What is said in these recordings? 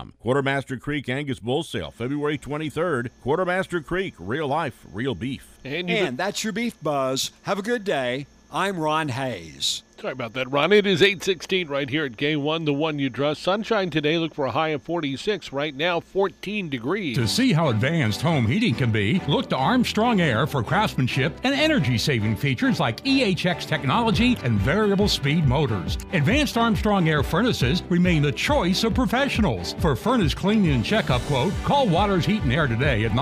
Lamb. Quartermaster Creek Angus Bull Sale, February 23rd. Quartermaster Creek, real life, real beef. And that's your Beef Buzz. Have a good day. I'm Ron Hayes. Sorry about that, Ron. It is 8:16 right here at K1, the one you trust. Sunshine today. Look for a high of 46. Right now, 14 degrees. To see how advanced home heating can be, look to Armstrong Air for craftsmanship and energy-saving features like EHX technology and variable speed motors. Advanced Armstrong Air furnaces remain the choice of professionals. For furnace cleaning and checkup quote, call Waters Heat and Air today at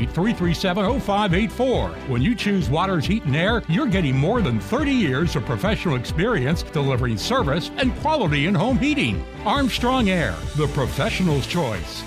918-337-0584. When you choose Waters Heat and Air, you're getting more than 30 years of professional experience delivering service and quality in home heating. Armstrong Air, the professional's choice.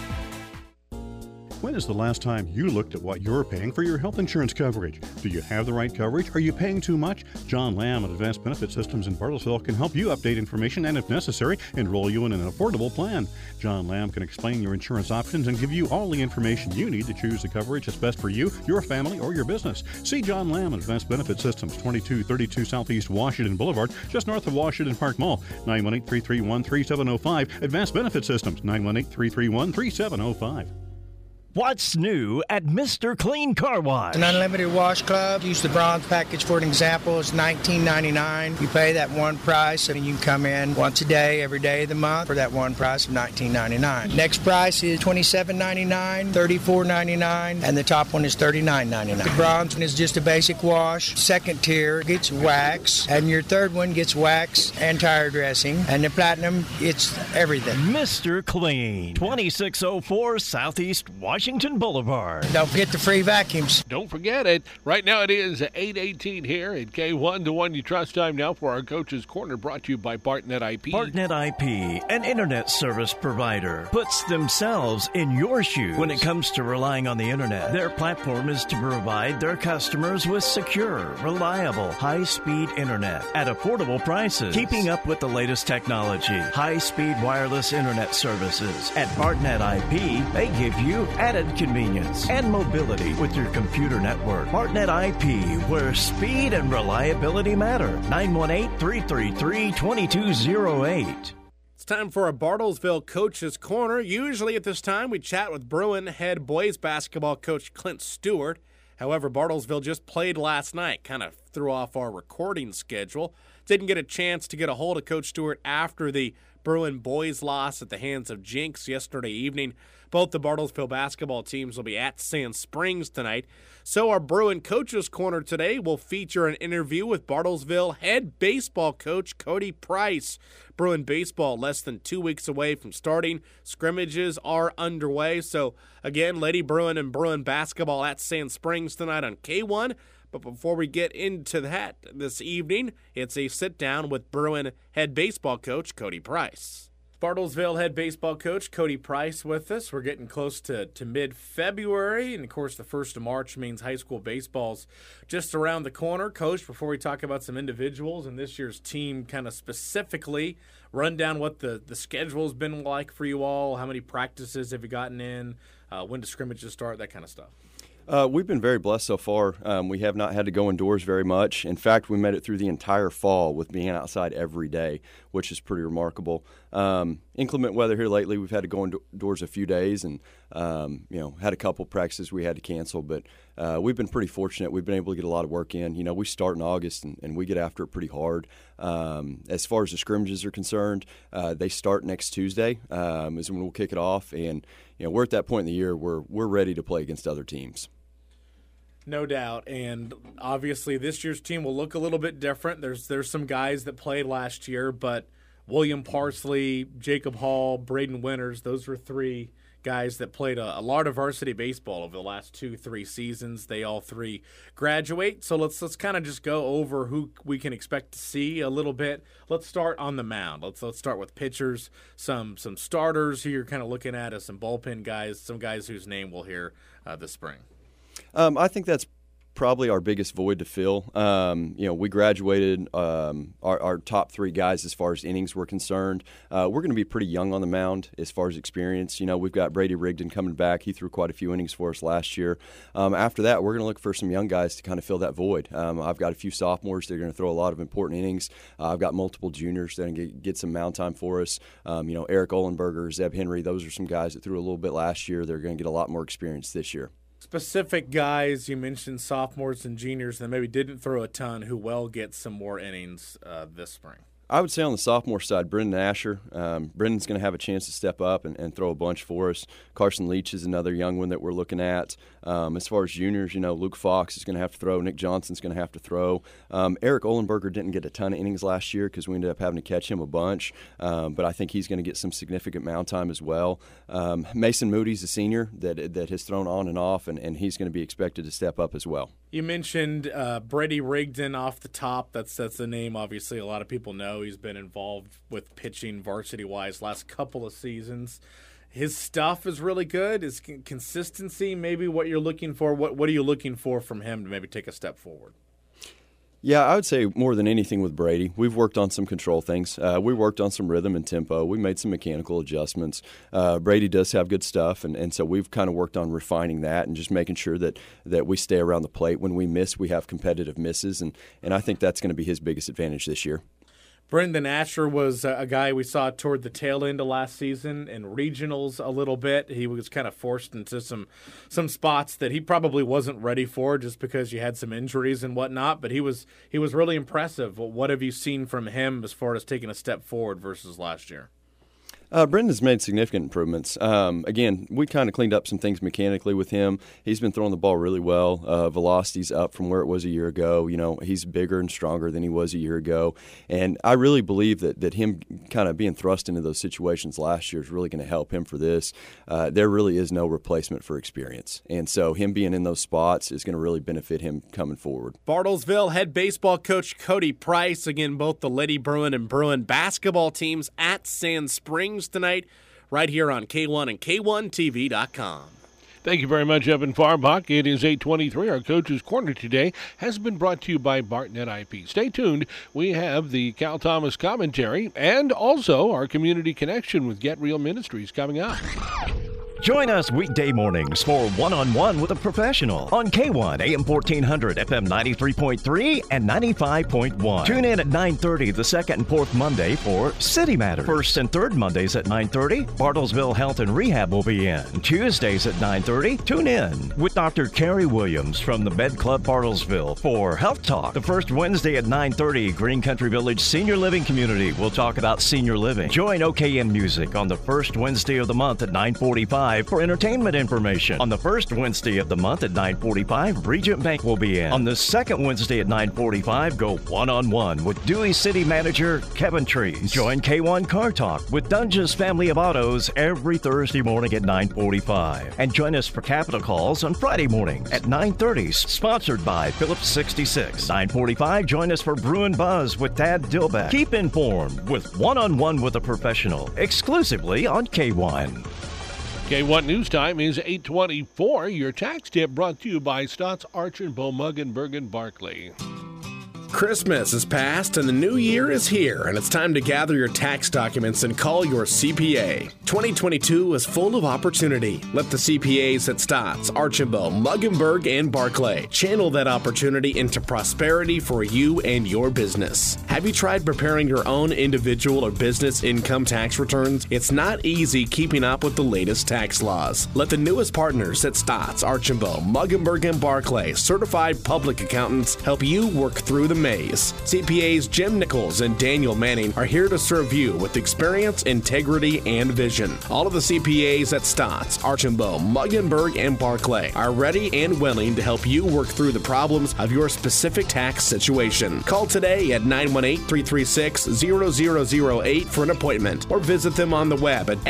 When is the last time you looked at what you're paying for your health insurance coverage? Do you have the right coverage? Are you paying too much? John Lamb at Advanced Benefit Systems in Bartlesville can help you update information and, if necessary, enroll you in an affordable plan. John Lamb can explain your insurance options and give you all the information you need to choose the coverage that's best for you, your family, or your business. See John Lamb at Advanced Benefit Systems, 2232 Southeast Washington Boulevard, just north of Washington Park Mall, 918-331-3705. Advanced Benefit Systems, 918-331-3705. What's new at Mr. Clean Car Wash? An unlimited wash club. Use the bronze package for an example. It's $19.99. You pay that one price, and you can come in once a day, every day of the month for that one price of $19.99. Next price is $27.99, $34.99, and the top one is $39.99. The bronze one is just a basic wash. Second tier gets wax, and your third one gets wax and tire dressing, and the platinum, it's everything. Mr. Clean, 2604 Southeast Washington Boulevard. Don't forget the free vacuums. Don't forget it. Right now it is 8:18 here at K1, the one you trust. Time now for our Coach's Corner, brought to you by Bartnet IP. Bartnet IP, an internet service provider, puts themselves in your shoes when it comes to relying on the internet. Their platform is to provide their customers with secure, reliable, high-speed internet at affordable prices, keeping up with the latest technology. High-speed wireless internet services. At Bartnet IP, they give you added convenience and mobility with your computer network. Bartnet IP, where speed and reliability matter. 918-333-2208. It's time for a Bartlesville Coach's Corner. Usually at this time, we chat with Bruin head boys basketball coach Clint Stewart. However, Bartlesville just played last night, kind of threw off our recording schedule. Didn't get a chance to get a hold of Coach Stewart after the Bruin boys loss at the hands of Jinx yesterday evening. Both the Bartlesville basketball teams will be at Sand Springs tonight. So our Bruin Coach's Corner today will feature an interview with Bartlesville head baseball coach Cody Price. Bruin baseball less than 2 weeks away from starting. Scrimmages are underway. So again, Lady Bruin and Bruin basketball at Sand Springs tonight on K1. But before we get into that this evening, it's a sit-down with Bruin head baseball coach Cody Price. Bartlesville head baseball coach Cody Price with us. We're getting close to mid-February, and of course the 1st of March means high school baseball's just around the corner. Coach, before we talk about some individuals and this year's team kind of specifically, run down what the schedule's been like for you all, how many practices have you gotten in, when do scrimmages start, that kind of stuff. We've been very blessed so far. We have not had to go indoors very much. In fact, we made it through the entire fall with being outside every day, which is pretty remarkable. Inclement weather here lately, we've had to go indoors a few days and, had a couple practices we had to cancel. But we've been pretty fortunate. We've been able to get a lot of work in. You know, we start in August and we get after it pretty hard. As far as the scrimmages are concerned, they start next Tuesday is when we'll kick it off. And, we're at that point in the year where we're ready to play against other teams. No doubt, and obviously this year's team will look a little bit different. There's some guys that played last year, but William Parsley, Jacob Hall, Braden Winters, those were three guys that played a lot of varsity baseball over the last 2-3 seasons. They all three graduate, so let's kind of just go over who we can expect to see a little bit. Let's start on the mound. Let's start with pitchers, some starters who you're kind of looking at as some bullpen guys, some guys whose name we'll hear this spring. I think that's probably our biggest void to fill. We graduated our top 3 guys as far as innings were concerned. We're going to be pretty young on the mound as far as experience. We've got Brady Rigdon coming back. He threw quite a few innings for us last year. After that, we're going to look for some young guys to kind of fill that void. I've got a few sophomores that are going to throw a lot of important innings. I've got multiple juniors that are going to get some mound time for us. Eric Ohlenberger, Zeb Henry, those are some guys that threw a little bit last year. They're going to get a lot more experience this year. Specific guys, you mentioned sophomores and juniors that maybe didn't throw a ton who will get some more innings this spring. I would say on the sophomore side, Brendan Asher. Brendan's going to have a chance to step up and throw a bunch for us. Carson Leach is another young one that we're looking at. As far as juniors, Luke Fox is going to have to throw. Nick Johnson's going to have to throw. Eric Ohlenberger didn't get a ton of innings last year because we ended up having to catch him a bunch. But I think he's going to get some significant mound time as well. Mason Moody's a senior that has thrown on and off, and he's going to be expected to step up as well. You mentioned Brady Rigdon off the top. That's a name obviously a lot of people know. He's been involved with pitching varsity-wise last couple of seasons. His stuff is really good. His consistency, maybe what you're looking for. What are you looking for from him to maybe take a step forward? Yeah, I would say more than anything with Brady, we've worked on some control things. We worked on some rhythm and tempo. We made some mechanical adjustments. Brady does have good stuff, and so we've kind of worked on refining that and just making sure that we stay around the plate. When we miss, we have competitive misses, and I think that's going to be his biggest advantage this year. Brendan Asher was a guy we saw toward the tail end of last season in regionals a little bit. He was kind of forced into some spots that he probably wasn't ready for just because you had some injuries and whatnot, but he was really impressive. What have you seen from him as far as taking a step forward versus last year? Brendan's made significant improvements. Again, we kind of cleaned up some things mechanically with him. He's been throwing the ball really well. Velocity's up from where it was a year ago. He's bigger and stronger than he was a year ago. And I really believe that him kind of being thrust into those situations last year is really going to help him for this. There really is no replacement for experience. And so him being in those spots is going to really benefit him coming forward. Bartlesville head baseball coach Cody Price. Again, both the Lady Bruin and Bruin basketball teams at Sand Springs tonight, right here on K1 and K1TV.com. Thank you very much, Evan Farbach. It is 8:23. Our Coach's Corner today has been brought to you by Bartnet IP. Stay tuned. We have the Cal Thomas commentary and also our community connection with Get Real Ministries coming up. Join us weekday mornings for One-on-One with a Professional on K1, AM 1400, FM 93.3 and 95.1. Tune in at 9:30 the second and fourth Monday for City Matters. First and third Mondays at 9:30, Bartlesville Health and Rehab will be in. Tuesdays at 9:30, tune in with Dr. Carrie Williams from the Med Club Bartlesville for Health Talk. The first Wednesday at 9:30, Green Country Village Senior Living Community will talk about senior living. Join OKM Music on the first Wednesday of the month at 9:45. For entertainment information. On the first Wednesday of the month at 9:45, Regent Bank will be in. On the second Wednesday at 9:45, go one-on-one with Dewey City Manager Kevin Trees. Join K1 Car Talk with Dungeons Family of Autos every Thursday morning at 9:45. And join us for Capital Calls on Friday morning at 9:30, sponsored by Phillips 66. 9:45, join us for Bruin Buzz with Tad Dilbeck. Keep informed with One-on-One with a Professional, exclusively on K1. K1 News Time is 8:24. Your tax tip brought to you by Stotts, Archambault, Muggenberg, and Barclay. Christmas is past and the new year is here, and it's time to gather your tax documents and call your CPA. 2022 is full of opportunity. Let the CPAs at Stotts, Archambault, Muggenberg, and Barclay channel that opportunity into prosperity for you and your business. Have you tried preparing your own individual or business income tax returns? It's not easy keeping up with the latest tax laws. Let the newest partners at Stotts, Archambault, Muggenberg, and Barclay, certified public accountants, help you work through the maze. CPAs Jim Nichols and Daniel Manning are here to serve you with experience, integrity, and vision. All of the CPAs at Stotts, Archambault, Muggenberg, and Barclay are ready and willing to help you work through the problems of your specific tax situation. Call today at 918-336-0008 for an appointment, or visit them on the web at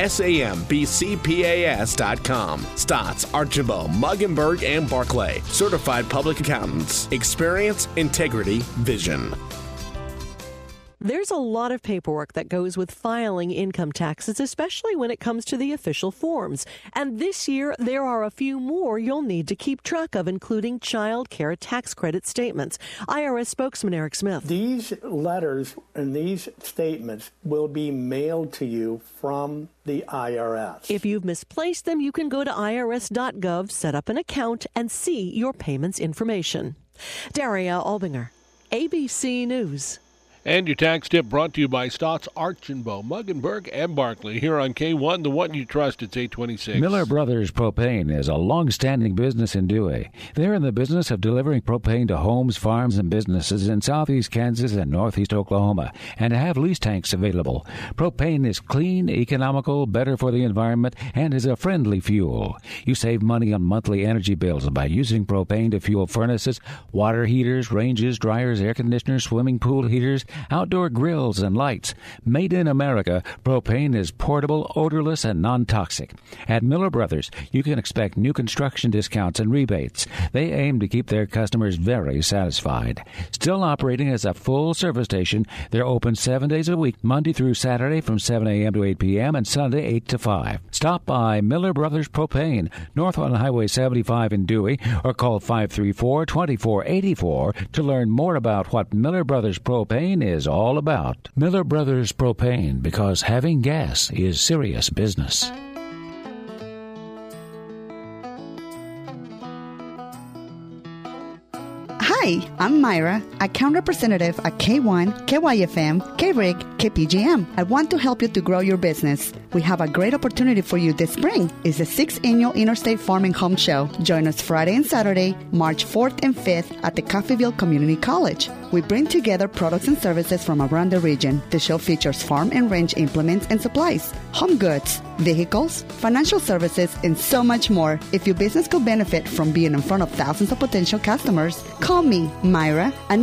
sambcpas.com. Stotts, Archambault, Muggenberg, and Barclay, certified public accountants. Experience, integrity, vision. There's a lot of paperwork that goes with filing income taxes, especially when it comes to the official forms. And this year, there are a few more you'll need to keep track of, including child care tax credit statements. IRS spokesman Eric Smith. These letters and these statements will be mailed to you from the IRS. If you've misplaced them, you can go to irs.gov, set up an account, and see your payments information. Daria Albinger, ABC News. And your tax tip brought to you by Stotts, Archambault, Muggenberg, and Barkley. Here on K1, the one you trust. It's 826. Miller Brothers Propane is a long-standing business in Dewey. They're in the business of delivering propane to homes, farms, and businesses in southeast Kansas and northeast Oklahoma, and have lease tanks available. Propane is clean, economical, better for the environment, and is a friendly fuel. You save money on monthly energy bills by using propane to fuel furnaces, water heaters, ranges, dryers, air conditioners, swimming pool heaters, outdoor grills and lights. Made in America, propane is portable, odorless, and non-toxic. At Miller Brothers, you can expect new construction discounts and rebates. They aim to keep their customers very satisfied. Still operating as a full service station, they're open 7 days a week, Monday through Saturday from 7 a.m. to 8 p.m. and Sunday 8 to 5. Stop by Miller Brothers Propane, north on Highway 75 in Dewey, or call 534-2484 to learn more about what Miller Brothers Propane is all about. Miller Brothers Propane, because having gas is serious business. Hi, I'm Myra, account representative at K1, KYFM, KRIG, KPGM. I want to help you to grow your business. We have a great opportunity for you this spring. It's the 6th Annual Interstate Farm and Home Show. Join us Friday and Saturday, March 4th and 5th at the Coffeyville Community College. We bring together products and services from around the region. The show features farm and ranch implements and supplies, home goods, vehicles, financial services, and so much more. If your business could benefit from being in front of thousands of potential customers, call me, Myra, at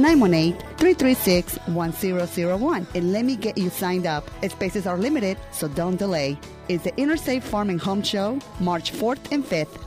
918-336-1001, and let me get you signed up. Spaces are limited, so don't delay. It's the Interstate Farm and Home Show, March 4th and 5th.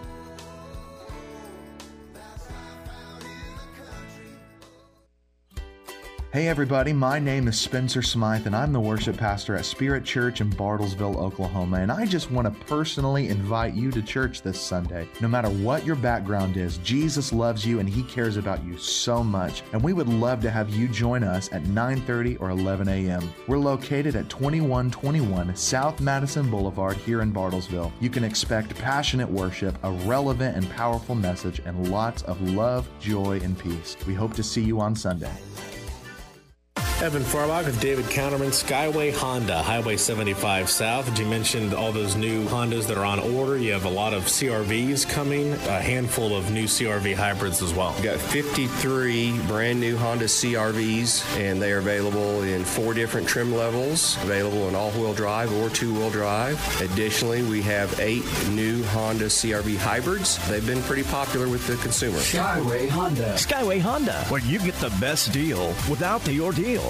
Hey everybody, my name is Spencer Smythe and I'm the worship pastor at Spirit Church in Bartlesville, Oklahoma, and I just want to personally invite you to church this Sunday. No matter what your background is, Jesus loves you and He cares about you so much, and we would love to have you join us at 9:30 or 11 a.m. We're located at 2121 South Madison Boulevard here in Bartlesville. You can expect passionate worship, a relevant and powerful message, and lots of love, joy, and peace. We hope to see you on Sunday. Evan Farbach with David Counterman, Skyway Honda, Highway 75 South. And you mentioned all those new Hondas that are on order. You have a lot of CRVs coming, a handful of new CRV hybrids as well. We've got 53 brand new Honda CRVs, and they are available in 4 different trim levels, available in all-wheel drive or two-wheel drive. Additionally, we have 8 new Honda CRV hybrids. They've been pretty popular with the consumer. Skyway Honda. Skyway Honda, where you get the best deal without the ordeal.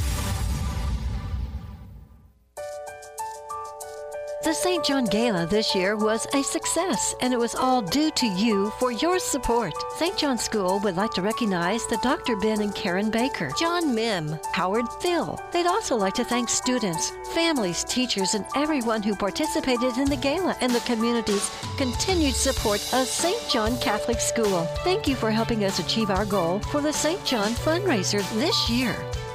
The St. John Gala this year was a success, and it was all due to you for your support. St. John School would like to recognize the Dr. Ben and Karen Baker, John Mim, Howard Thill. They'd also like to thank students, families, teachers, and everyone who participated in the gala and the community's continued support of St. John Catholic School. Thank you for helping us achieve our goal for the St. John fundraiser this year.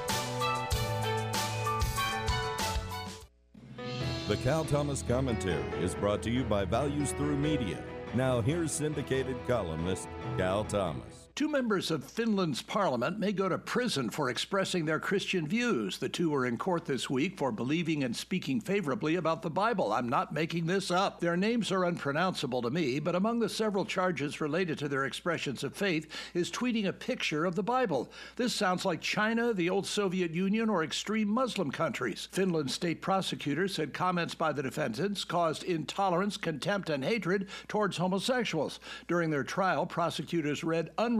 The Cal Thomas Commentary is brought to you by Values Through Media. Now here's syndicated columnist Cal Thomas. 2 members of Finland's parliament may go to prison for expressing their Christian views. The 2 were in court this week for believing and speaking favorably about the Bible. I'm not making this up. Their names are unpronounceable to me, but among the several charges related to their expressions of faith is tweeting a picture of the Bible. This sounds like China, the old Soviet Union, or extreme Muslim countries. Finland's state prosecutor said comments by the defendants caused intolerance, contempt, and hatred towards homosexuals. During their trial, prosecutors read unrelated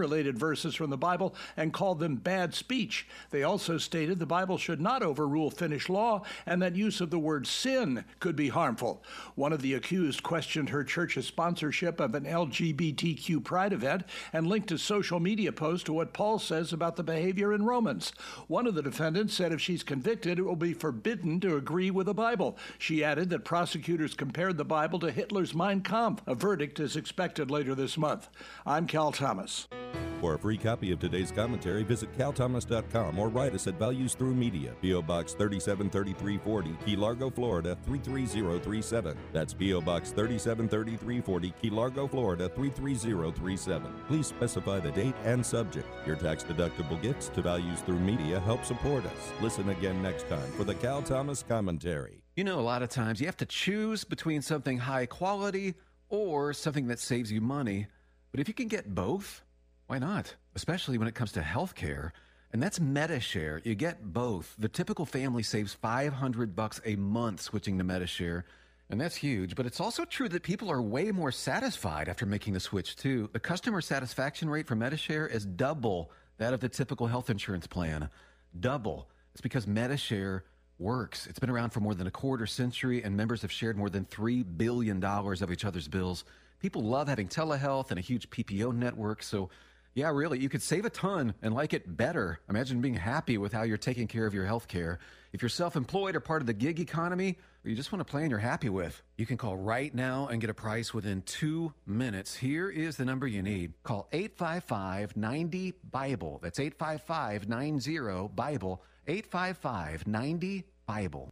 unrelated verses from the Bible and called them bad speech. They also stated the Bible should not overrule Finnish law and that use of the word sin could be harmful. One of the accused questioned her church's sponsorship of an LGBTQ pride event and linked a social media post to what Paul says about the behavior in Romans. One of the defendants said if she's convicted, it will be forbidden to agree with the Bible. She added that prosecutors compared the Bible to Hitler's Mein Kampf. A verdict is expected later this month. I'm Cal Thomas. For a free copy of today's commentary, visit calthomas.com or write us at Values Through Media, P.O. Box 373340, Key Largo, Florida 33037. That's P.O. Box 373340, Key Largo, Florida 33037. Please specify the date and subject. Your tax-deductible gifts to Values Through Media help support us. Listen again next time for the Cal Thomas Commentary. You know, a lot of times you have to choose between something high quality or something that saves you money. But if you can get both, why not? Especially when it comes to health care. And that's Medi-Share. You get both. The typical family saves $500 a month switching to Medi-Share. And that's huge. But it's also true that people are way more satisfied after making the switch, too. The customer satisfaction rate for Medi-Share is double that of the typical health insurance plan. Double. It's because Medi-Share works. It's been around for more than a quarter century, and members have shared more than $3 billion of each other's bills. People love having telehealth and a huge PPO network, so yeah, really, you could save a ton and like it better. Imagine being happy with how you're taking care of your health care. If you're self-employed or part of the gig economy, or you just want a plan you're happy with, you can call right now and get a price within 2 minutes. Here is the number you need. Call 855-90-BIBLE. That's 855-90-BIBLE. 855-90-BIBLE.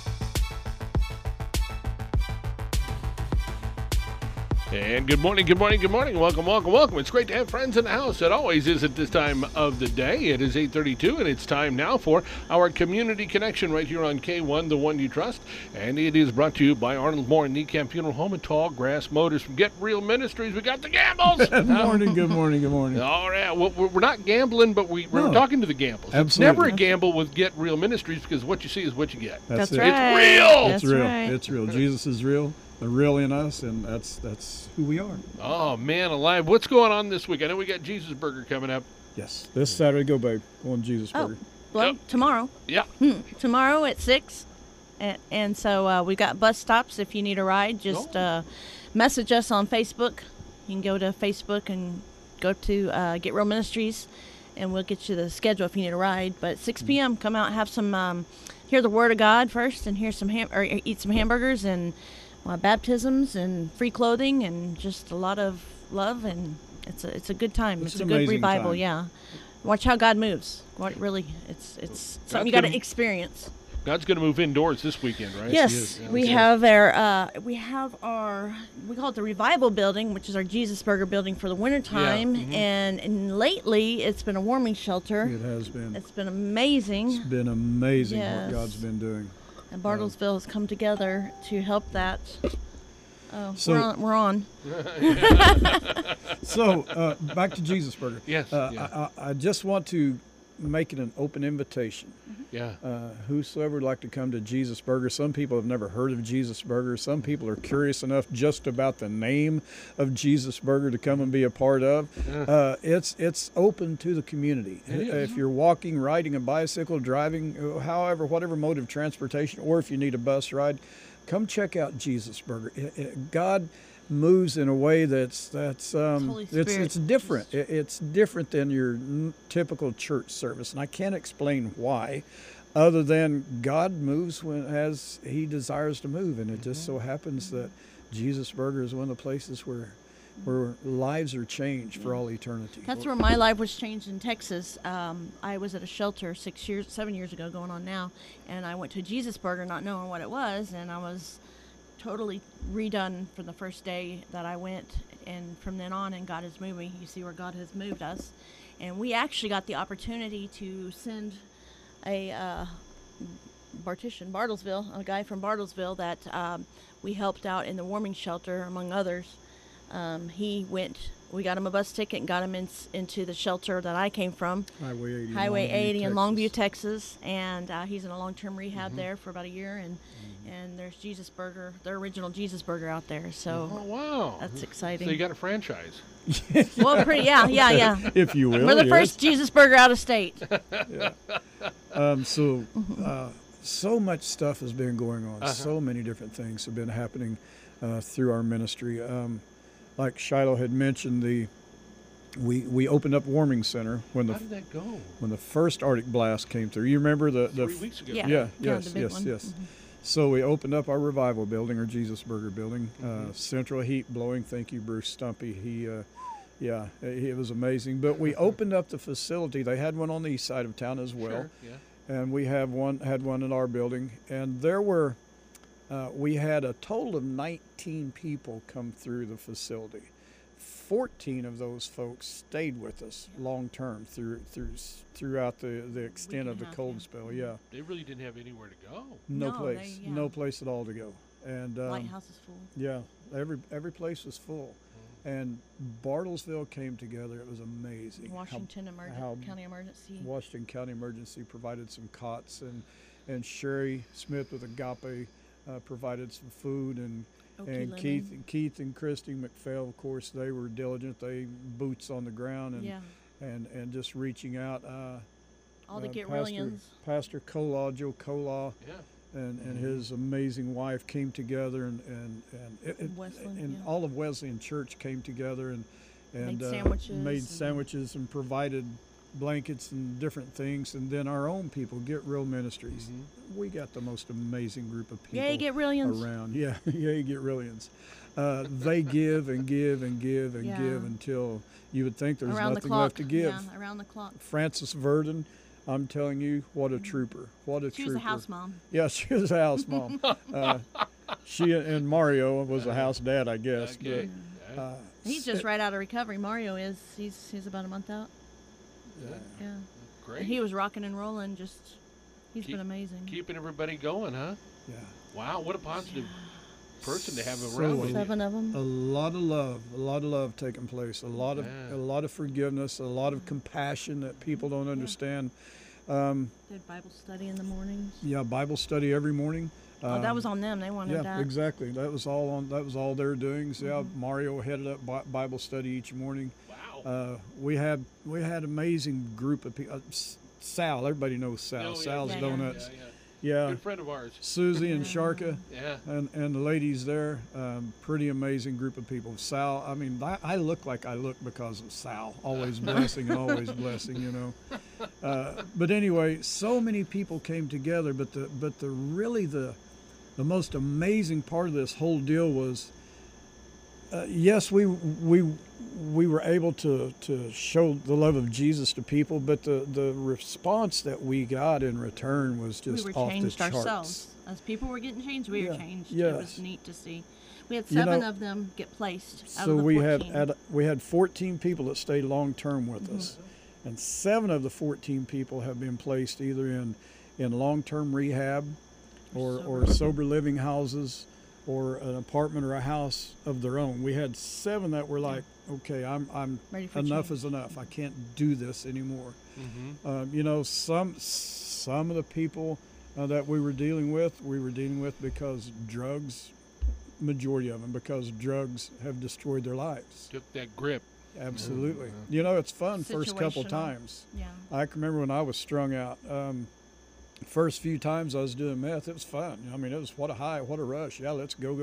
And good morning, good morning, good morning. Welcome, welcome, welcome. It's great to have friends in the house. It always is at this time of the day. It is 8:32, and it's time now for our Community Connection right here on K1, the one you trust. And it is brought to you by Arnold Moore and Niekamp Funeral Home and Tall Grass Motors from Get Real Ministries. We got the Gambles. Good morning, good morning, good morning. All right. Well, we're not gambling, but we're talking to the Gambles. Absolutely. It's never a gamble with Get Real Ministries because what you see is what you get. That's it. Right. It's real. It's real. Right. It's real. Jesus is real. The real in us, and that's who we are. Oh, man alive. What's going on this week? I know we got Jesus Burger coming up. Yes. This Saturday, go, babe. Go on Jesus Burger. Well, tomorrow. Yeah. Tomorrow at 6. And so we've got bus stops. If you need a ride, just message us on Facebook. You can go to Facebook and go to Get Real Ministries, and we'll get you the schedule if you need a ride. But at 6 p.m., come out and have some, hear the Word of God first, and hear some eat some hamburgers and baptisms and free clothing and just a lot of love, and it's a good time. It's a good revival. Time. Yeah, watch how God moves. It's something you got to experience. God's going to move indoors this weekend, right? Yes, we have our we call it the Revival Building, which is our Jesus Burger building for the wintertime. Yeah. And lately it's been a warming shelter. It has been. It's been amazing. It's been amazing what God's been doing. And Bartlesville has come together to help that. Oh, so, we're on. So back to Jesus Burger. Yes. I just want to make it an open invitation. Yeah. Whosoever would like to come to Jesus Burger. Some people have never heard of Jesus Burger. Some people are curious enough just about the name of Jesus Burger to come and be a part of. It's open to the community. If you're walking, riding a bicycle, driving, whatever mode of transportation, or if you need a bus ride, come check out Jesus Burger. God moves in a way that's it's different. It's different than your typical church service, and I can't explain why, other than God moves as He desires to move, and it just so happens that Jesus Burger is one of the places where lives are changed for all eternity. That's where my life was changed in Texas. I was at a shelter 7 years ago, going on now, and I went to Jesus Burger not knowing what it was, and I was totally redone from the first day that I went, and from then on, and God has moved me. You see where God has moved us, and we actually got the opportunity to send a Bartlesville, a guy from Bartlesville that we helped out in the warming shelter, among others. He went we got him a bus ticket and got him into the shelter that I came from. Highway 80 in Longview, Texas. And he's in a long-term rehab there for about a year. And there's Jesus Burger, their original Jesus Burger out there. So wow. That's exciting. So you got a franchise. Well, yeah. If you will. We're the first Jesus Burger out of state. So much stuff has been going on. So many different things have been happening through our ministry. Like Shiloh had mentioned, we opened up Warming Center when How did that go? When the first Arctic blast came through. You remember the 3 weeks ago? Yes. So we opened up our revival building, our Jesus Burger building. Central heat blowing. Thank you, Bruce Stumpy. It was amazing. But we opened up the facility. They had one on the east side of town as well. Sure, And we had one in our building. And there were, we had a total of 19 people come through the facility. 14 of those folks stayed with us long term throughout the extent of the cold spell. Yeah. They really didn't have anywhere to go. No place at all to go. And Lighthouse is full. Yeah, every place was full. And Bartlesville came together. It was amazing. Washington County Emergency. Washington County Emergency provided some cots, and Sherry Smith with Agape provided some food, and Keith and Christy McPhail, of course, they were diligent. They boots on the ground and just reaching out. All the Get-Willians. Pastor Joe Kolaw. Yeah. And his amazing wife came together, and all of Wesleyan Church came together and made sandwiches and provided blankets and different things. And then our own people, Get Real Ministries, we got the most amazing group of people. Yay, Get-Realians. Around. Yeah, yay, Get-Realians. They give and give and give and give until you would think there's nothing left to give. Yeah, around the clock. Frances Verdon. I'm telling you, what a trooper. What a trooper. She was a house mom. Yeah, she was a house mom. She and Mario was a house dad, I guess. Okay. But, he's just right out of recovery. Mario is. He's about a month out. Yeah. Great. And he was rocking and rolling. He's been amazing. Keeping everybody going, huh? Yeah. Wow, what a positive person to have around. 7 of them. A lot of love taking place. A lot of forgiveness. A lot of compassion that people don't understand. Did Bible study in the mornings. Yeah, Bible study every morning. That was on them. They wanted that. Yeah, exactly. That was all their doings. Yeah, Mario headed up Bible study each morning. Wow. We had amazing group of people. Sal, everybody knows Sal. Sal's Donuts. Yeah. Good friend of ours. Susie and Sharka. Yeah. And the ladies there, pretty amazing group of people. Sal, I mean, I look like I look because of Sal. Always blessing and always blessing, you know. But anyway, so many people came together. But the most amazing part of this whole deal was, yes, we were able to show the love of Jesus to people, but the response that we got in return was just off the charts. We were changed ourselves. As people were getting changed, we were changed. Yes. It was neat to see. We had 7 of them get placed out of the 14. we had 14 people that stayed long term with us, and 7 of the 14 people have been placed either in long term rehab or sober living houses, or an apartment or a house of their own. We had 7 that were like, okay, I'm enough is enough. I can't do this anymore. You know, some of the people that we were dealing with because drugs, majority of them, because drugs have destroyed their lives. Took that grip. Absolutely. You know, it's fun first couple times. Yeah. I can remember when I was strung out. First few times I was doing meth, it was fun. I mean, it was what a high, what a rush. Yeah, let's go.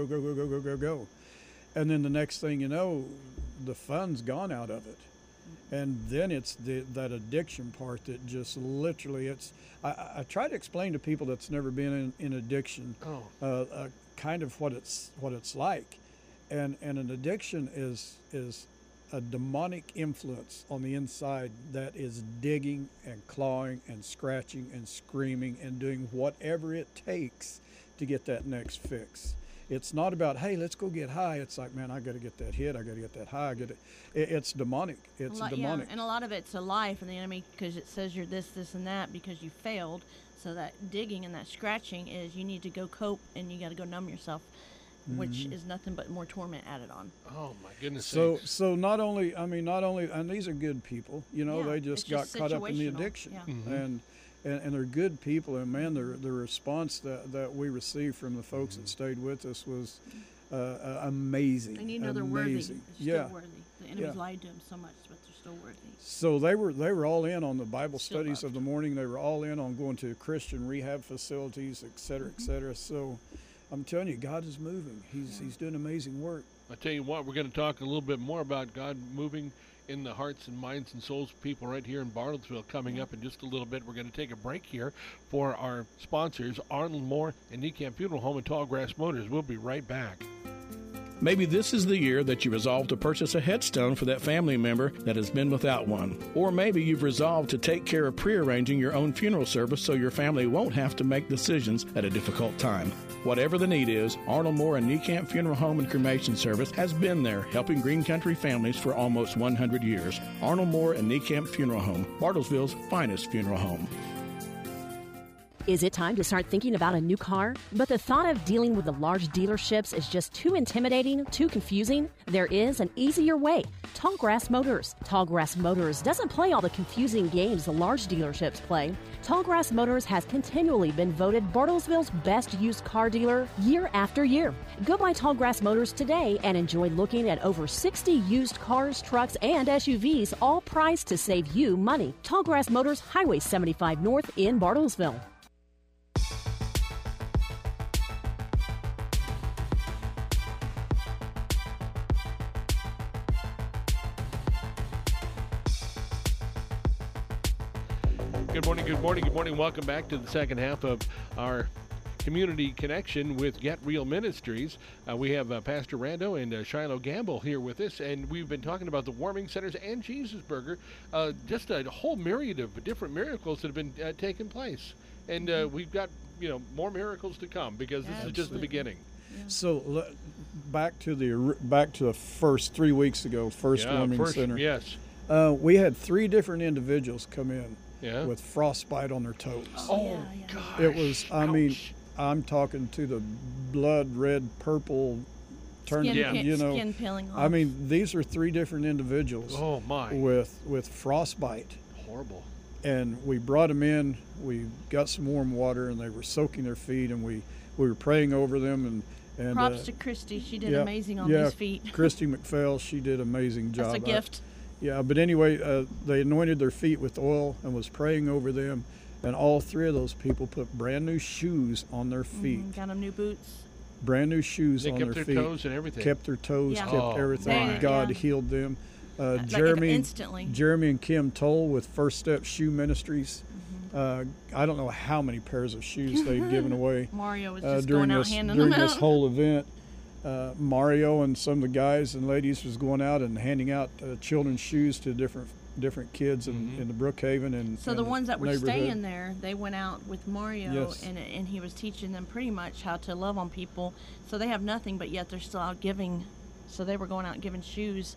And then the next thing you know, the fun's gone out of it. And then it's that addiction part that just literally, I try to explain to people that's never been in addiction, kind of what it's like. And an addiction is a demonic influence on the inside that is digging and clawing and scratching and screaming and doing whatever it takes to get that next fix. It's not about, hey, let's go get high. It's like, man, I got to get that hit. I got to get that high. It's demonic. It's demonic. Yeah, and a lot of it's a lie from the enemy, because it says you're this, and that because you failed. So that digging and that scratching is you need to go cope, and you got to go numb yourself. which is nothing but more torment added on. Oh my goodness. So not only, and these are good people, they just got caught up in the situational. addiction, Yeah. and they're good people, and man, the response that we received from the folks that stayed with us was amazing. And they're worthy. They're Yeah. still worthy. The enemy's lied to them so much, but they're still worthy. So they were all in on the Bible studies of the morning. They were all in on going to Christian rehab facilities, et cetera, et cetera. So I'm telling you, God is moving. He's doing amazing work. I tell you what, we're going to talk a little bit more about God moving in the hearts and minds and souls of people right here in Bartlesville coming up in just a little bit. We're going to take a break here for our sponsors, Arnold Moore and Niekamp Funeral Home and Tallgrass Motors. We'll be right back. Maybe this is the year that you resolve to purchase a headstone for that family member that has been without one. Or maybe you've resolved to take care of prearranging your own funeral service so your family won't have to make decisions at a difficult time. Whatever the need is, Arnold Moore and Niekamp Funeral Home and Cremation Service has been there helping Green Country families for almost 100 years. Arnold Moore and Niekamp Funeral Home, Bartlesville's finest funeral home. Is it time to start thinking about a new car? But the thought of dealing with the large dealerships is just too intimidating, too confusing? There is an easier way. Tallgrass Motors. Tallgrass Motors doesn't play all the confusing games the large dealerships play. Tallgrass Motors has continually been voted Bartlesville's best used car dealer year after year. Go by Tallgrass Motors today and enjoy looking at over 60 used cars, trucks, and SUVs, all priced to save you money. Tallgrass Motors, Highway 75 North in Bartlesville. Good morning. Welcome back to the second half of our Community Connection with Get Real Ministries. We have Pastor Rando and Shiloh Gamble here with us, and we've been talking about the warming centers and Jesus Burger, just a whole myriad of different miracles that have been taking place. And we've got, more miracles to come because this is just the beginning. Yeah. So back to the first 3 weeks ago, warming center. Yes. We had 3 different individuals come in. Yeah. With frostbite on their toes. Oh, gosh. It was, I'm talking to the blood red, purple, skin peeling off. These are 3 different individuals. Oh, my. With frostbite. Horrible. And we brought them in, we got some warm water, and they were soaking their feet, and we were praying over them. And props to Christy. She did amazing on these feet. Christy McPhail, she did an amazing job. That's a gift. Yeah, but anyway, they anointed their feet with oil and was praying over them, and all 3 of those people put brand new shoes on their feet. Got them new boots. Brand new shoes on their feet. Kept their toes and everything. Kept their toes, kept everything. My. God healed them. Instantly. Jeremy and Kim Toll with First Step Shoe Ministries. I don't know how many pairs of shoes they've given away. Mario was just going out handing them out. During this whole event. Mario and some of the guys and ladies was going out and handing out children's shoes to different kids in the Brookhaven and so the ones that were staying there, they went out with Mario and he was teaching them pretty much how to love on people. So they have nothing, but yet they're still out giving. So they were going out and giving shoes,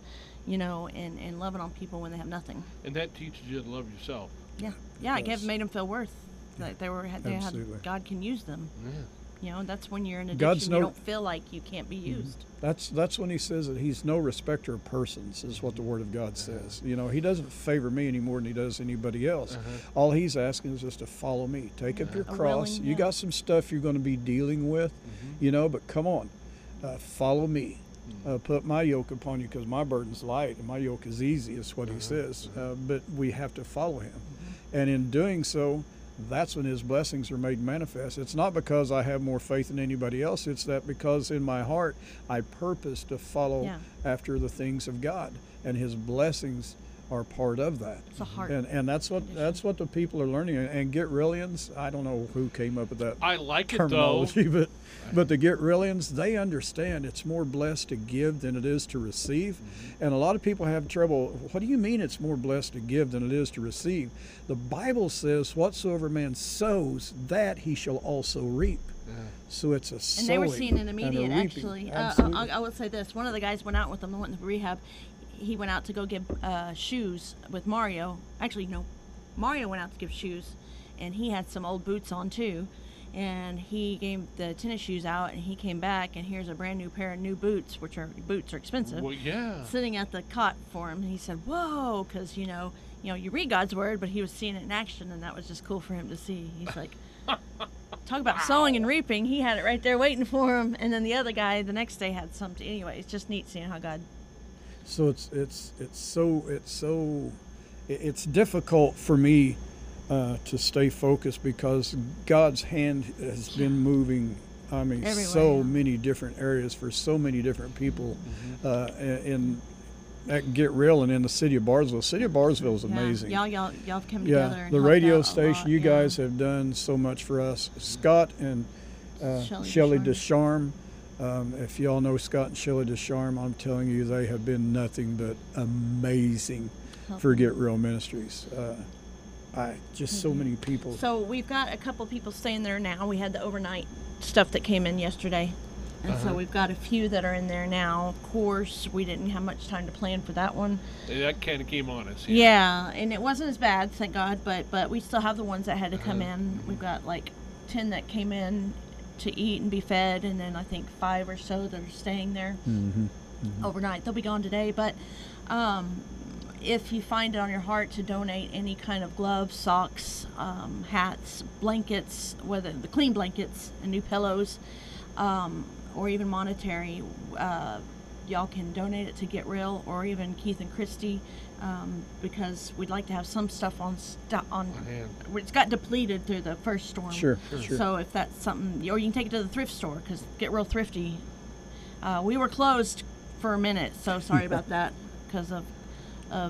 and loving on people when they have nothing. And that teaches you to love yourself. Yeah. It made them feel worth like they had God can use them. Yeah. That's when you're in addiction. You don't feel like you can't be used. That's when he says that he's no respecter of persons, is what the Word of God says. He doesn't favor me any more than he does anybody else. All he's asking is just to follow me. Take up your cross. You got some stuff you're going to be dealing with, but come on, follow me. Put my yoke upon you because my burden's light and my yoke is easy, is what he says. But we have to follow him. And in doing so, that's when his blessings are made manifest. It's not because I have more faith than anybody else. It's that because in my heart I purpose to follow after the things of God, and his blessings are part of that. It's a heart. And that's what the people are learning. And Get-Realians, I don't know who came up with that. I like terminology, it though. But the Get-Realians, they understand it's more blessed to give than it is to receive. And a lot of people have trouble. What do you mean it's more blessed to give than it is to receive? The Bible says, whatsoever man sows, that he shall also reap. So it's a sowing. And they were seeing an immediate, actually. I would say this. One of the guys went out with them, went to rehab. He went out to go give shoes with Mario. Actually, no, Mario went out to give shoes, and he had some old boots on too. and he gave the tennis shoes out, and he came back, and here's a brand new pair of new boots, which are expensive. Well, yeah. Sitting at the cot for him, and he said, "Whoa," because you read God's word, but he was seeing it in action, and that was just cool for him to see. He's like, talk about sowing and reaping. He had it right there waiting for him, and then the other guy the next day had something. Anyway, it's just neat seeing how God. So it's difficult for me to stay focused because God's hand has been moving. I mean, everywhere, so many different areas for so many different people, in at Get Real and in the city of Bartlesville. City of Bartlesville is amazing. Y'all have come together. And the radio helped out a station, lot, you guys have done so much for us. Scott and Shelley Descharm. If y'all know Scott and Shelley Descharm, I'm telling you, they have been nothing but amazing for Get Real Ministries. So many people. So we've got a couple people staying there now. We had the overnight stuff that came in yesterday. And so we've got a few that are in there now. Of course, we didn't have much time to plan for that one. That kind of came on us. Yeah, and it wasn't as bad, thank God, but we still have the ones that had to come in. We've got like 10 that came in to eat and be fed, and then I think 5 or so that are staying there overnight. They'll be gone today, but if you find it on your heart to donate any kind of gloves, socks, hats, blankets, whether the clean blankets and new pillows, or even monetary, y'all can donate it to Get Real, or even Keith and Christy, because we'd like to have some stuff on hand. It's got depleted through the first storm. Sure. So if that's something, or you can take it to the thrift store, because Get Real Thrifty. We were closed for a minute, so sorry about that, because of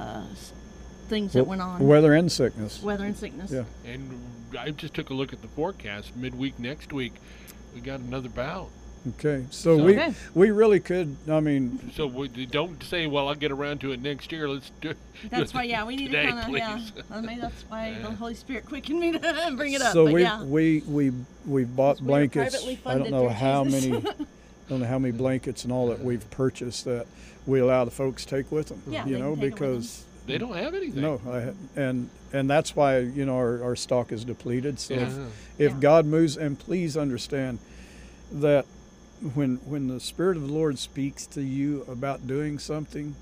things that went on. Weather and sickness. Yeah. And I just took a look at the forecast. Midweek next week, we got another bout. Okay, so we really could. I mean, so we don't say, "Well, I'll get around to it next year." Let's do it. That's why, we need today, to kind of, maybe that's why the Holy Spirit quickened me to bring it up. So but we bought blankets. I don't know how many. Don't know how many blankets and all that we've purchased that we allow the folks take with them. Yeah, because they don't have anything. No, and that's why our stock is depleted. So if God moves, and please understand that when the Spirit of the Lord speaks to you about doing something,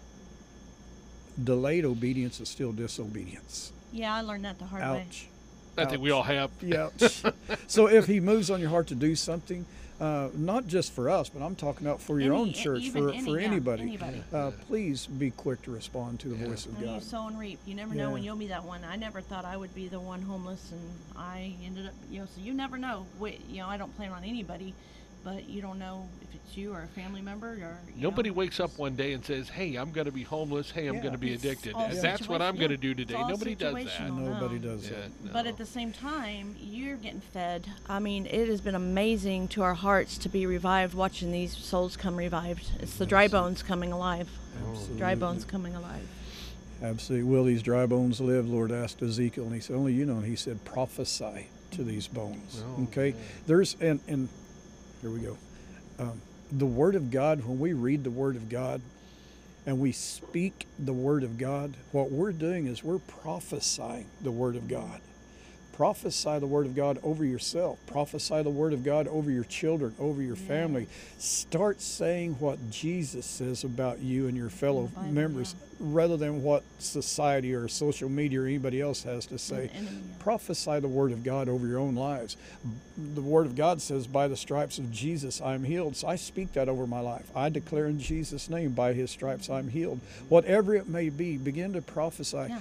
delayed obedience is still disobedience. Yeah, I learned that the hard way. I think we all have. Yeah. So if He moves on your heart to do something, not just for us, but I'm talking about for your own church, for anybody. Please be quick to respond to the voice of God. You sow and reap. You never know when you'll be that one. I never thought I would be the one homeless, and I ended up, so you never know. I don't plan on anybody, but you don't know if it's you or a family member. Or nobody wakes up one day and says, "Hey, I'm going to be homeless. Hey, I'm going to be addicted. That's what I'm going to do today." Nobody does that. Nobody does that. No. But at the same time, you're getting fed. I mean, it has been amazing to our hearts to be revived, watching these souls come revived. It's the dry bones coming alive. Absolutely. Dry bones coming alive. Absolutely. Will these dry bones live? Lord asked Ezekiel, and he said, only you know. And he said, prophesy to these bones. Okay? There's, and here we go. The Word of God, when we read the Word of God and we speak the Word of God, what we're doing is we're prophesying the Word of God. Prophesy the Word of God over yourself. Prophesy the Word of God over your children, over your family. Start saying what Jesus says about you and your fellow members rather than what society or social media or anybody else has to say. Prophesy the Word of God over your own lives. The Word of God says, by the stripes of Jesus, I'm healed. So I speak that over my life. I declare in Jesus' name, by His stripes, I'm healed. Whatever it may be, begin to prophesy.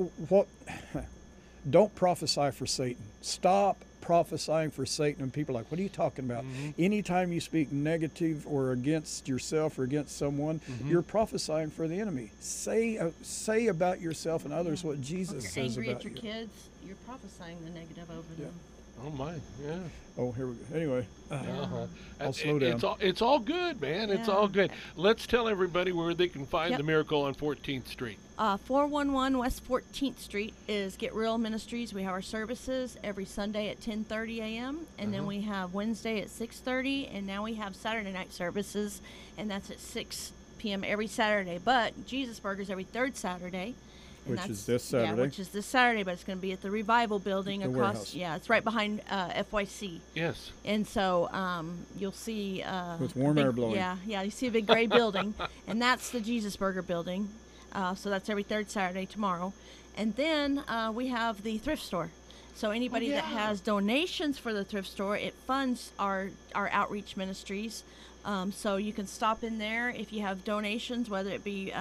Don't prophesy for Satan. Stop prophesying for Satan. And people are like, what are you talking about? Anytime you speak negative or against yourself or against someone, you're prophesying for the enemy. Say about yourself and others what Jesus says about you. Angry at your kids, you're prophesying the negative over them. Oh my, yeah. Oh, here we go. Anyway, I'll slow down. It's all good, man. It's all good. Let's tell everybody where they can find the Miracle on 14th Street. 411 West 14th Street is Get Real Ministries. We have our services every Sunday at 10:30 a.m. and then we have Wednesday at 6:30, and now we have Saturday night services, and that's at 6 p.m. every Saturday. But Jesus Burgers every third Saturday. Which is this Saturday. Yeah, which is this Saturday, but it's going to be at the Revival Building The across. warehouse. Yeah, it's right behind FYC. Yes. And so you'll see. With warm air blowing. Yeah, you see a big gray building, and that's the Jesus Burger Building. So that's every third Saturday tomorrow, and then we have the thrift store. So anybody that has donations for the thrift store, it funds our outreach ministries. So you can stop in there if you have donations, whether it be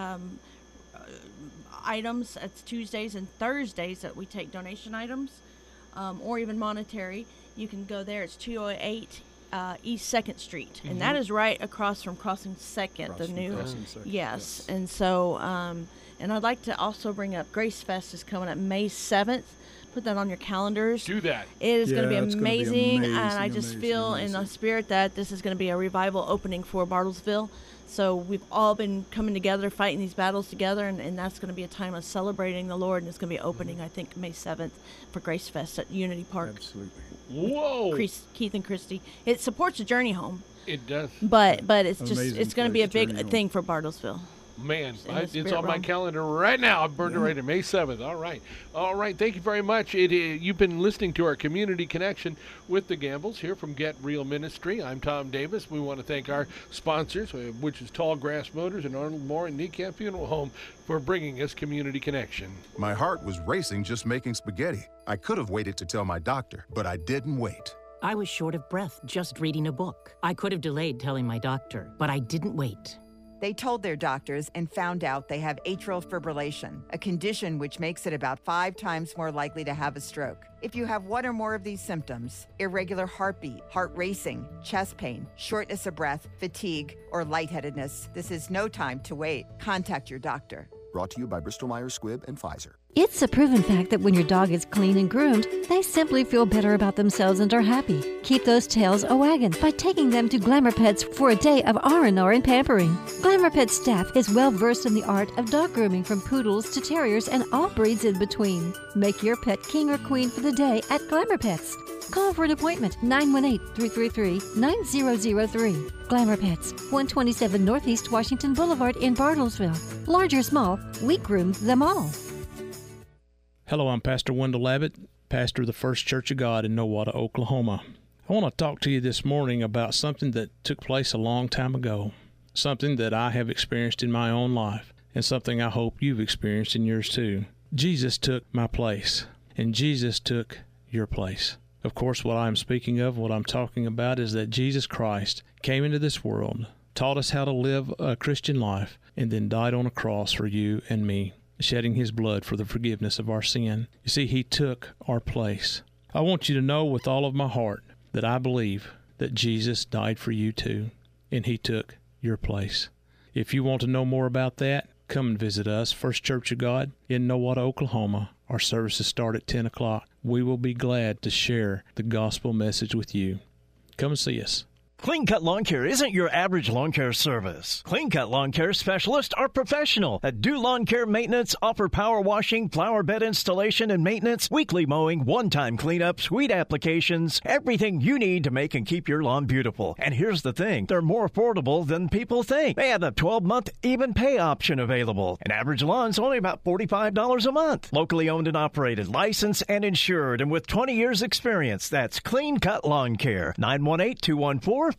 items. It's Tuesdays and Thursdays that we take donation items, or even monetary. You can go there. It's 208 East 2nd Street, and that is right across from Crossing 2nd, the new. Yes, and so and I'd like to also bring up Grace Fest is coming up May 7th. Put that on your calendars. Do that. It is going to be it's gonna be amazing, amazing, and I just feel in the spirit that this is going to be a revival opening for Bartlesville. So we've all been coming together, fighting these battles together, and that's going to be a time of celebrating the Lord, and it's going to be opening, I think, May 7th for Grace Fest at Unity Park. Absolutely. Whoa. Keith and Christy. It supports the Journey Home. It does. But it's just Amazing it's going to be a place, big Journey Home. thing for Bartlesville. Man, In the it's spirit on my realm. calendar right now. I burned it right to May 7th. All right. Thank you very much. You've been listening to our Community Connection with the Gambles here from Get Real Ministry. I'm Tom Davis. We want to thank our sponsors, which is Tall Grass Motors and Arnold Moore and Niekamp Funeral Home, for bringing us Community Connection. My heart was racing just making spaghetti. I could have waited to tell my doctor, but I didn't wait. I was short of breath just reading a book. I could have delayed telling my doctor, but I didn't wait. They told their doctors and found out they have atrial fibrillation, a condition which makes it about 5 times more likely to have a stroke. If you have one or more of these symptoms, irregular heartbeat, heart racing, chest pain, shortness of breath, fatigue, or lightheadedness, this is no time to wait. Contact your doctor. Brought to you by Bristol-Myers Squibb and Pfizer. It's a proven fact that when your dog is clean and groomed, they simply feel better about themselves and are happy. Keep those tails a-wagging by taking them to Glamour Pets for a day of R&R and pampering. Glamour Pets staff is well versed in the art of dog grooming, from poodles to terriers and all breeds in between. Make your pet king or queen for the day at Glamour Pets. Call for an appointment, 918-333-9003. Glamour Pets, 127 Northeast Washington Boulevard in Bartlesville. Large or small, we groom them all. Hello, I'm Pastor Wendell Abbott, pastor of the First Church of God in Nowata, Oklahoma. I want to talk to you this morning about something that took place a long time ago, something that I have experienced in my own life, and something I hope you've experienced in yours too. Jesus took my place, and Jesus took your place. Of course, what I'm speaking of, what I'm talking about, is that Jesus Christ came into this world, taught us how to live a Christian life, and then died on a cross for you and me, shedding his blood for the forgiveness of our sin. You see, he took our place. I want you to know with all of my heart that I believe that Jesus died for you too, and he took your place. If you want to know more about that, come and visit us, First Church of God in Nowata, Oklahoma. Our services start at 10 o'clock. We will be glad to share the gospel message with you. Come and see us. Clean Cut Lawn Care isn't your average lawn care service. Clean Cut Lawn Care specialists are professional that do lawn care maintenance, offer power washing, flower bed installation and maintenance, weekly mowing, one-time cleanups, weed applications, everything you need to make and keep your lawn beautiful. And here's the thing, they're more affordable than people think. They have a 12-month even pay option available. An average lawn's only about $45 a month. Locally owned and operated, licensed and insured, and with 20 years experience. That's Clean Cut Lawn Care. 918-214-5070.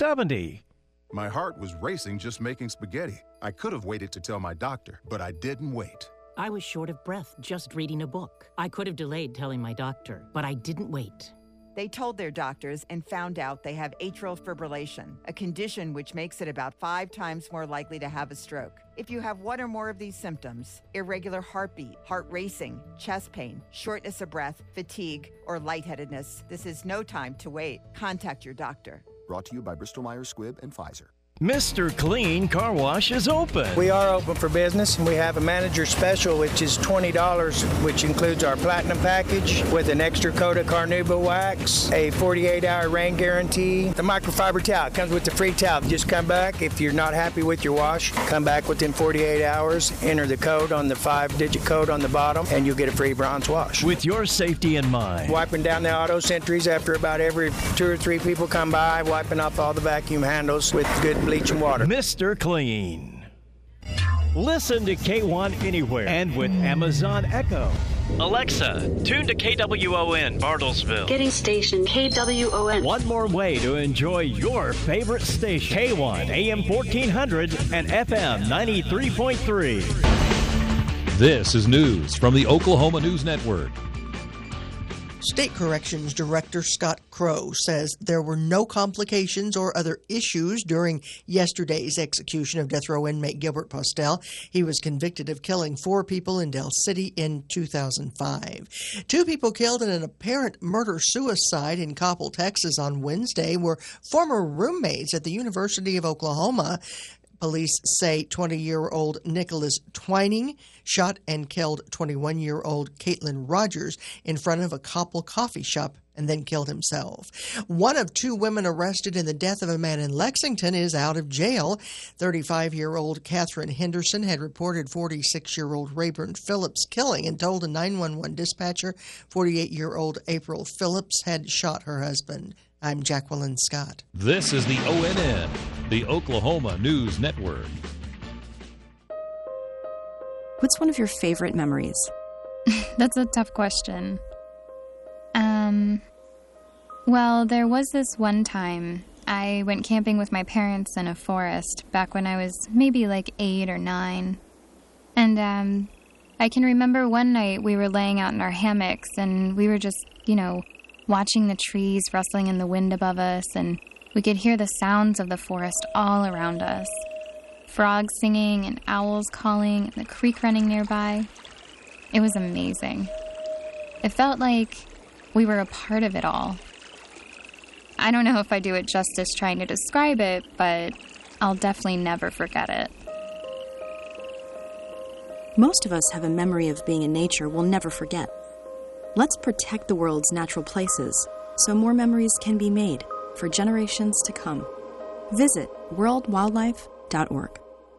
My heart was racing just making spaghetti. I could have waited to tell my doctor, but I didn't wait. I was short of breath just reading a book. I could have delayed telling my doctor, but I didn't wait. They told their doctors and found out they have atrial fibrillation, a condition which makes it about 5 times more likely to have a stroke. If you have one or more of these symptoms, irregular heartbeat, heart racing, chest pain, shortness of breath, fatigue, or lightheadedness, this is no time to wait. Contact your doctor. Brought to you by Bristol-Myers Squibb and Pfizer. Mr. Clean Car Wash is open. We are open for business, and we have a manager special, which is $20, which includes our platinum package with an extra coat of Carnauba wax, a 48-hour rain guarantee, the microfiber towel. It comes with the free towel. Just come back. If you're not happy with your wash, come back within 48 hours, enter the code on the 5-digit code on the bottom, and you'll get a free bronze wash. With your safety in mind. Wiping down the auto sentries after about every 2 or 3 people come by, wiping off all the vacuum handles with good bleach and water. Mr. Clean. Listen to K1 anywhere and with Amazon Echo. Alexa, tune to KWON Bartlesville. Getting station KWON. One more way to enjoy your favorite station. K1 AM 1400 and FM 93.3. This is news from the Oklahoma News Network. State Corrections Director Scott Crow says there were no complications or other issues during yesterday's execution of death row inmate Gilbert Postel. He was convicted of killing 4 people in Del City in 2005. 2 people killed in an apparent murder-suicide in Coppell, Texas on Wednesday were former roommates at the University of Oklahoma. Police say 20-year-old Nicholas Twining shot and killed 21-year-old Caitlin Rogers in front of a Coppell coffee shop and then killed himself. One of 2 women arrested in the death of a man in Lexington is out of jail. 35-year-old Catherine Henderson had reported 46-year-old Rayburn Phillips' killing and told a 911 dispatcher 48-year-old April Phillips had shot her husband. I'm Jacqueline Scott. This is the ONN, the Oklahoma News Network. What's one of your favorite memories? That's a tough question. Well, there was this one time I went camping with my parents in a forest back when I was maybe like 8 or 9. And I can remember one night we were laying out in our hammocks and we were just, watching the trees rustling in the wind above us, and we could hear the sounds of the forest all around us. Frogs singing and owls calling and the creek running nearby. It was amazing. It felt like we were a part of it all. I don't know if I do it justice trying to describe it, but I'll definitely never forget it. Most of us have a memory of being in nature we'll never forget. Let's protect the world's natural places so more memories can be made for generations to come. Visit worldwildlife.org.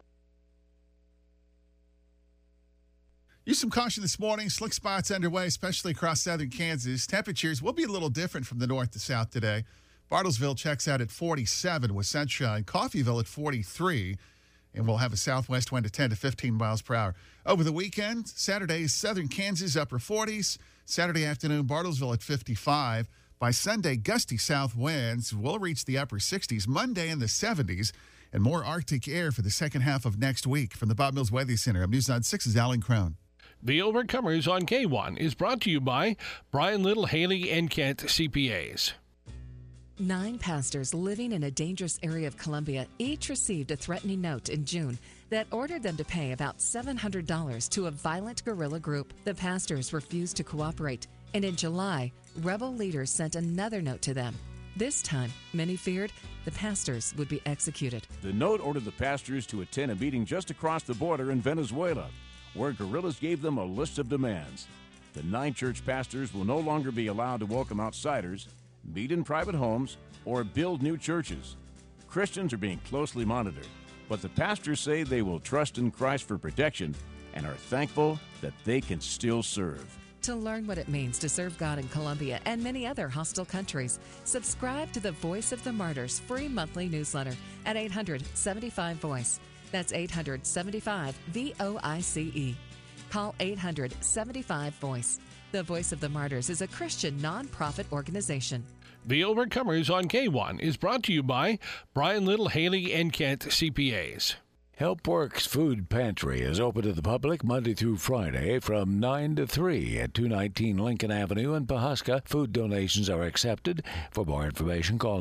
Use some caution this morning. Slick spots underway, especially across southern Kansas. Temperatures will be a little different from the north to south today. Bartlesville checks out at 47 with sunshine. Coffeyville at 43. And we'll have a southwest wind of 10 to 15 miles per hour. Over the weekend, Saturday, southern Kansas, upper 40s. Saturday afternoon, Bartlesville at 55. By Sunday, gusty south winds will reach the upper 60s. Monday in the 70s. And more Arctic air for the second half of next week. From the Bob Mills Weather Center, I'm News on 6's Alan Crone. The Overcomers on K1 is brought to you by Brian Little, Haley, and Kent CPAs. 9 pastors living in a dangerous area of Columbia each received a threatening note in June that ordered them to pay about $700 to a violent guerrilla group. The pastors refused to cooperate, and in July, rebel leaders sent another note to them. This time, many feared the pastors would be executed. The note ordered the pastors to attend a meeting just across the border in Venezuela, where guerrillas gave them a list of demands. The 9 church pastors will no longer be allowed to welcome outsiders, meet in private homes, or build new churches. Christians are being closely monitored, but the pastors say they will trust in Christ for protection and are thankful that they can still serve. To learn what it means to serve God in Colombia and many other hostile countries, subscribe to the Voice of the Martyrs free monthly newsletter at 800-75-VOICE. That's 800-75-VOICE. Call 800-75-VOICE. The Voice of the Martyrs is a Christian nonprofit organization. The Overcomers on K1 is brought to you by Brian Little, Haley, and Kent CPAs. HelpWorks Food Pantry is open to the public Monday through Friday from 9 to 3 at 219 Lincoln Avenue in Pawhuska. Food donations are accepted. For more information, call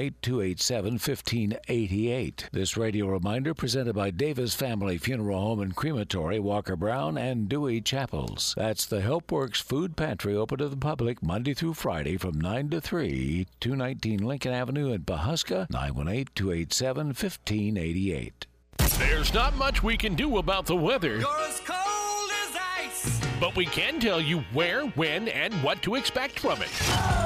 918-287-1588. This radio reminder presented by Davis Family Funeral Home and Crematory, Walker Brown, and Dewey Chapels. That's the HelpWorks Food Pantry open to the public Monday through Friday from 9 to 3, 219 Lincoln Avenue in Pawhuska, 918-287-1588. There's not much we can do about the weather. You're as cold as ice. But we can tell you where, when, and what to expect from it.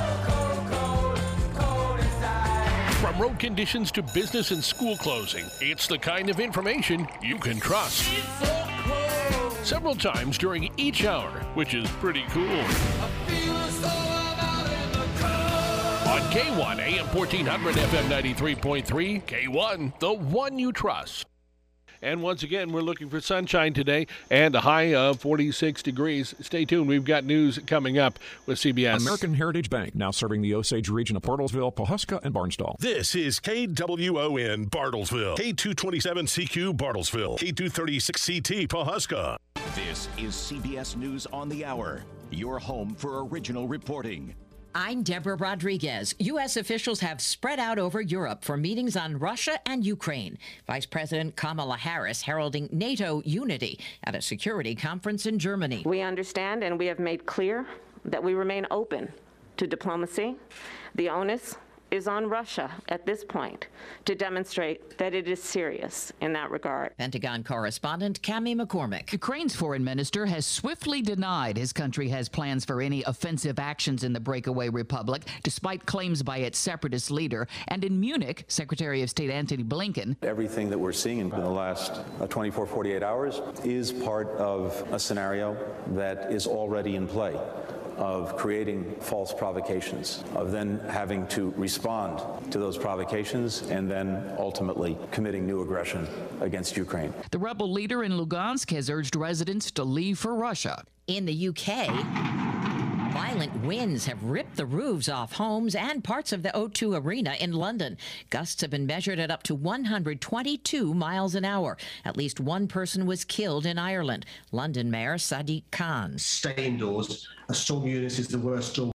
Cold as ice. From road conditions to business and school closing, it's the kind of information you can trust. It's so cold. Several times during each hour, which is pretty cool. I feel so out in the cold. On K1, AM 1400, FM 93.3, K1, the one you trust. And once again, we're looking for sunshine today and a high of 46 degrees. Stay tuned. We've got news coming up with CBS. American Heritage Bank, now serving the Osage region of Portalsville, Pawhuska, and Barnsdall. This is KWON Bartlesville, K227CQ Bartlesville, K236CT Pawhuska. This is CBS News on the Hour, your home for original reporting. I'm Deborah Rodriguez. U.S. officials have spread out over Europe for meetings on Russia and Ukraine. Vice President Kamala Harris heralding NATO unity at a security conference in Germany. We understand and we have made clear that we remain open to diplomacy. The onus is on Russia at this point to demonstrate that it is serious in that regard. Pentagon correspondent Cammie McCormick. Ukraine's foreign minister has swiftly denied his country has plans for any offensive actions in the breakaway republic, despite claims by its separatist leader. And in Munich, Secretary of State Antony Blinken. Everything that we're seeing in the last 24, 48 hours is part of a scenario that is already in play, of creating false provocations, of then having to respond to those provocations, and then ultimately committing new aggression against Ukraine. The rebel leader in Lugansk has urged residents to leave for Russia. In the UK, violent winds have ripped the roofs off homes and parts of the O2 Arena in London. Gusts have been measured at up to 122 miles an hour. At least one person was killed in Ireland. London Mayor Sadiq Khan. Stay indoors. A storm Eunice is the worst storm